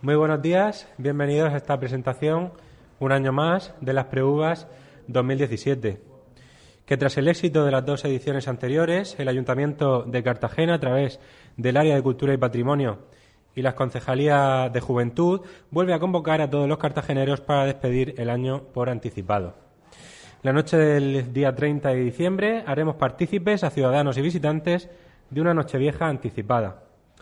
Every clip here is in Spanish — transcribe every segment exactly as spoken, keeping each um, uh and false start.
Muy buenos días, bienvenidos a esta presentación, un año más, de las Preuvas dos mil diecisiete. Que tras el éxito de las dos ediciones anteriores, el Ayuntamiento de Cartagena, a través del Área de Cultura y Patrimonio y las Concejalías de Juventud, vuelve a convocar a todos los cartageneros para despedir el año por anticipado. La noche del día treinta de diciembre haremos partícipes a ciudadanos y visitantes de una Nochevieja anticipada.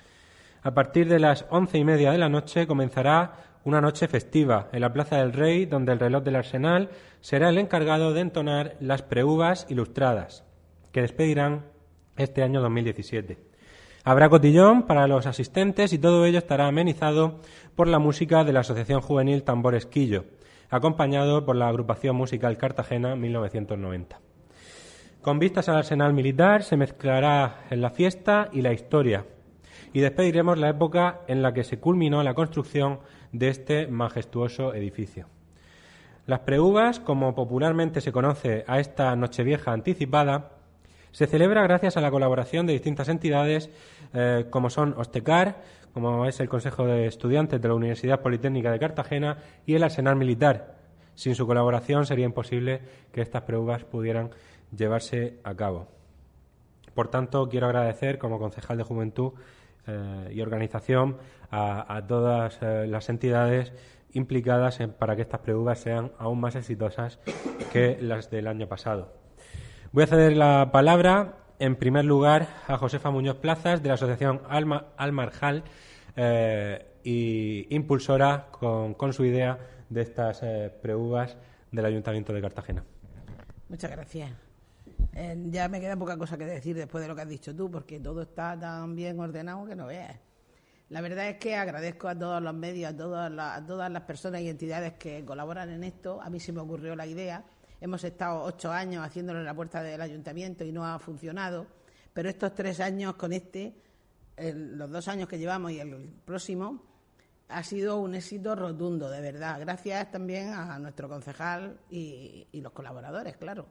A partir de las once y media de la noche comenzará una noche festiva en la Plaza del Rey, donde el reloj del Arsenal será el encargado de entonar las preuvas ilustradas, que despedirán este año dos mil diecisiete. Habrá cotillón para los asistentes y todo ello estará amenizado por la música de la Asociación Juvenil Tambor Esquillo, acompañado por la Agrupación Musical Cartagena mil novecientos noventa. Con vistas al Arsenal Militar se mezclará en la fiesta y la historia, y despediremos la época en la que se culminó la construcción de este majestuoso edificio. Las preuvas, como popularmente se conoce a esta Nochevieja anticipada, se celebra gracias a la colaboración de distintas entidades eh, como son Ostecar, como es el Consejo de Estudiantes de la Universidad Politécnica de Cartagena, y el Arsenal Militar. Sin su colaboración sería imposible que estas preuvas pudieran llevarse a cabo. Por tanto, quiero agradecer como concejal de Juventud eh, y organización a, a todas eh, las entidades implicadas en, para que estas preuvas sean aún más exitosas que las del año pasado. Voy a ceder la palabra, en primer lugar, a Josefa Muñoz Plazas, de la Asociación Alma, Almarjal, eh, y impulsora con, con su idea de estas eh, preuvas del Ayuntamiento de Cartagena. Muchas gracias. Eh, ya me queda poca cosa que decir después de lo que has dicho tú, porque todo está tan bien ordenado que no veas. La verdad es que agradezco a todos los medios, a todas las, a todas las personas y entidades que colaboran en esto. A mí se me ocurrió la idea. Hemos estado ocho años haciéndolo en la puerta del ayuntamiento y no ha funcionado, pero estos tres años con este, el, los dos años que llevamos y el próximo, ha sido un éxito rotundo, de verdad. Gracias también a nuestro concejal y, y los colaboradores, claro.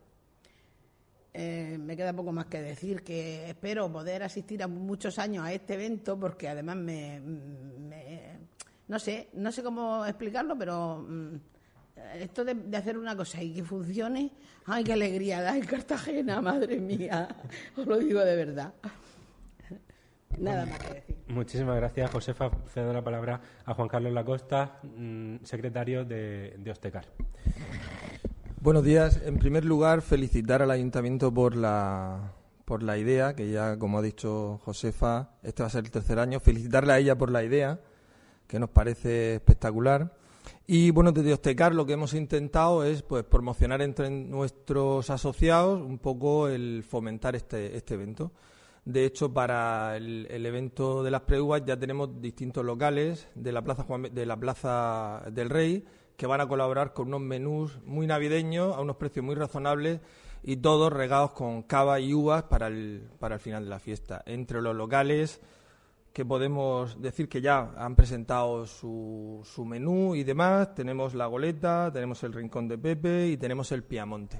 Eh, me queda poco más que decir, que espero poder asistir a muchos años a este evento, porque además me, me no sé, no sé cómo explicarlo, pero esto de, de hacer una cosa y que funcione, ¡ay, qué alegría da en Cartagena, madre mía! Os lo digo de verdad. Nada más que decir. Muchísimas gracias, Josefa. Cedo la palabra a Juan Carlos Lacosta, secretario de, de Ostecar. Buenos días. En primer lugar, felicitar al Ayuntamiento por la, por la idea, que ya, como ha dicho Josefa, este va a ser el tercer año. Felicitarle a ella por la idea, que nos parece espectacular. Y bueno, desde Ostecar lo que hemos intentado es pues promocionar entre nuestros asociados un poco el fomentar este, este evento. De hecho, para el, el evento de las preuvas ya tenemos distintos locales de la Plaza Juan, de la Plaza del Rey que van a colaborar con unos menús muy navideños a unos precios muy razonables y todos regados con cava y uvas para el, para el final de la fiesta. Entre los locales que podemos decir que ya han presentado su, su menú y demás, tenemos La Goleta, tenemos el Rincón de Pepe y tenemos el Piamonte.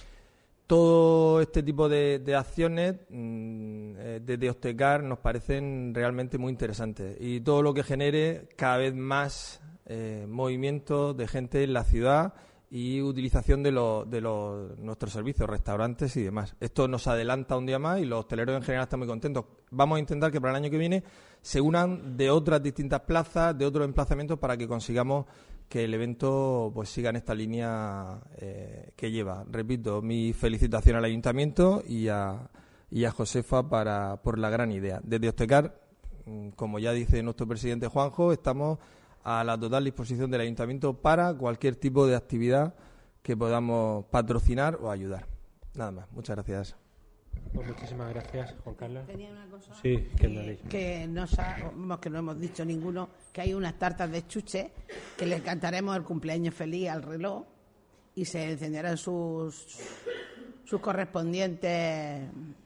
Todo este tipo de, de acciones mmm, desde Ostecar nos parecen realmente muy interesantes y todo lo que genere cada vez más eh, movimiento de gente en la ciudad y utilización de, lo, de los, nuestros servicios, restaurantes y demás. Esto nos adelanta un día más y los hosteleros en general están muy contentos. Vamos a intentar que para el año que viene se unan de otras distintas plazas, de otros emplazamientos, para que consigamos que el evento pues siga en esta línea eh, que lleva. Repito, mi felicitación al Ayuntamiento y a, y a Josefa para, por la gran idea. Desde Ostecar, como ya dice nuestro presidente Juanjo, estamos a la total disposición del Ayuntamiento para cualquier tipo de actividad que podamos patrocinar o ayudar. Nada más. Muchas gracias. Pues muchísimas gracias, Juan Carlos. Tenía una cosa sí, que, que, no sabemos, que no hemos dicho ninguno, que hay unas tartas de chuche que le cantaremos el cumpleaños feliz al reloj y se encenderán sus sus correspondientes.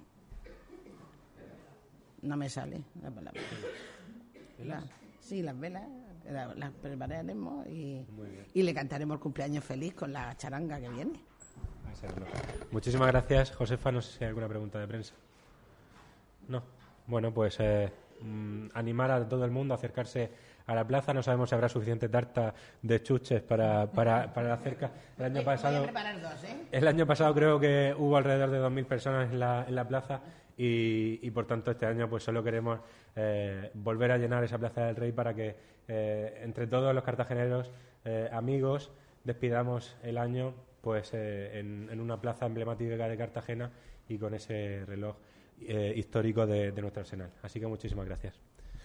No me sale la palabra. La, sí, las velas. Las prepararemos y, y le cantaremos el cumpleaños feliz con la charanga que viene. Muchísimas gracias, Josefa. No sé si hay alguna pregunta de prensa. No. Bueno, pues eh, mmm, animar a todo el mundo a acercarse a la plaza. No sabemos si habrá suficiente tarta de chuches para, para, para hacer... ca- El año pasado... Voy a preparar dos, ¿eh? El año pasado creo que hubo alrededor de dos mil personas en la, en la plaza y, y por tanto este año pues solo queremos eh, volver a llenar esa Plaza del Rey para que eh, entre todos los cartageneros eh, amigos despidamos el año pues eh, en, en una plaza emblemática de Cartagena y con ese reloj eh, histórico de, de nuestro Arsenal. Así que muchísimas gracias.